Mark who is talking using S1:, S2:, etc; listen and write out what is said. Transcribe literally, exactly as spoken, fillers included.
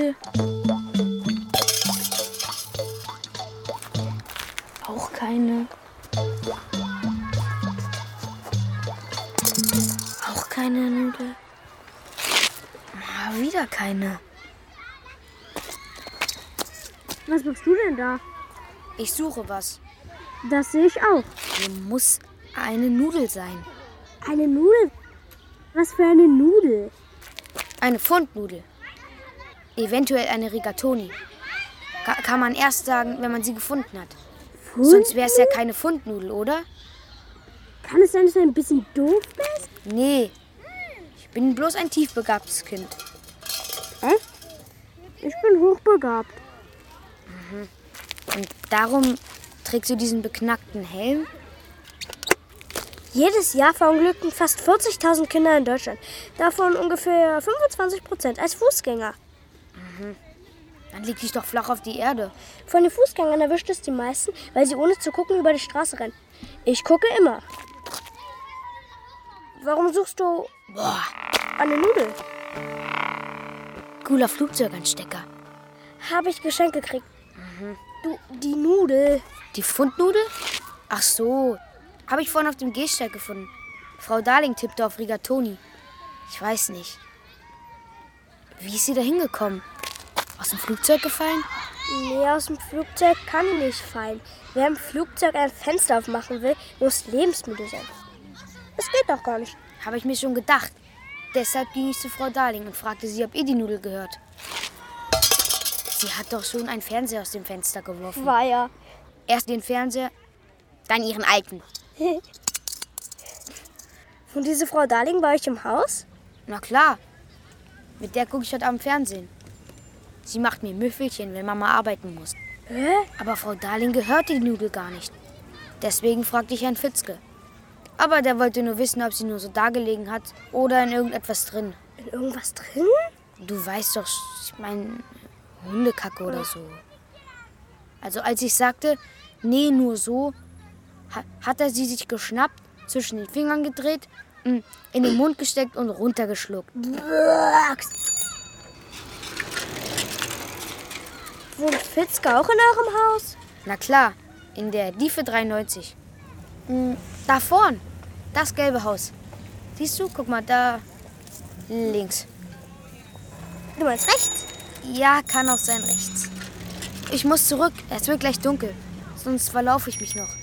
S1: Nudel. Auch keine. Auch keine Nudel. Ah, wieder keine.
S2: Was machst du denn da?
S1: Ich suche was.
S2: Das sehe ich auch.
S1: Hier muss eine Nudel sein.
S2: Eine Nudel? Was für eine Nudel?
S1: Eine Pfundnudel. Eventuell eine Rigatoni. Ka- kann man erst sagen, wenn man sie gefunden hat.
S2: Pfund?
S1: Sonst wäre es ja keine Pfundnudel, oder?
S2: Kann es sein, dass du ein bisschen doof bist?
S1: Nee. Ich bin bloß ein tiefbegabtes Kind.
S2: Hä? Ich bin hochbegabt.
S1: Und darum trägst du diesen beknackten Helm?
S2: Jedes Jahr verunglücken fast vierzigtausend Kinder in Deutschland. Davon ungefähr fünfundzwanzig Prozent als Fußgänger.
S1: Dann leg dich doch flach auf die Erde.
S2: Von den Fußgängern erwischt es die meisten, weil sie ohne zu gucken über die Straße rennen. Ich gucke immer. Warum suchst du
S1: Boah,
S2: eine Nudel?
S1: cooler Flugzeuganstecker.
S2: Habe ich geschenkt gekriegt. Du, die Nudel.
S1: Die Pfundnudel? Ach so, habe ich vorhin auf dem Gehsteig gefunden. Frau Darling tippte auf Rigatoni. Ich weiß nicht. Wie ist sie da hingekommen? Aus dem Flugzeug gefallen?
S2: Nee, aus dem Flugzeug kann nicht fallen. Wer im Flugzeug ein Fenster aufmachen will, muss lebensmüde sein. Das geht doch gar nicht.
S1: Habe ich mir schon gedacht. Deshalb ging ich zu Frau Darling und fragte sie, ob ihr die Nudel gehört. Sie hat doch schon einen Fernseher aus dem Fenster geworfen.
S2: War ja.
S1: Erst den Fernseher, dann ihren alten.
S2: Und diese Frau Darling bei euch im Haus?
S1: Na klar, mit der gucke ich heute Abend Fernsehen. Sie macht mir Müffelchen, wenn Mama arbeiten muss.
S2: Hä?
S1: Aber Frau Darling gehört die Nudel gar nicht. Deswegen fragte ich Herrn Fitzke. Aber der wollte nur wissen, ob sie nur so dagelegen hat oder in irgendetwas drin.
S2: In irgendwas drin?
S1: Du weißt doch, ich meine, Hundekacke oder so. Also als ich sagte, nee, nur so, ha- hat er sie sich geschnappt, zwischen den Fingern gedreht, m, in den Mund gesteckt und runtergeschluckt.
S2: Wohnt Fitzke auch in eurem Haus?
S1: Na klar, in der Diefe dreiundneunzig. M, Da vorn, das gelbe Haus. Siehst du, guck mal, da links.
S2: Du meinst rechts?
S1: Ja, kann auch sein rechts. Ich muss zurück, es wird gleich dunkel, sonst verlaufe ich mich noch.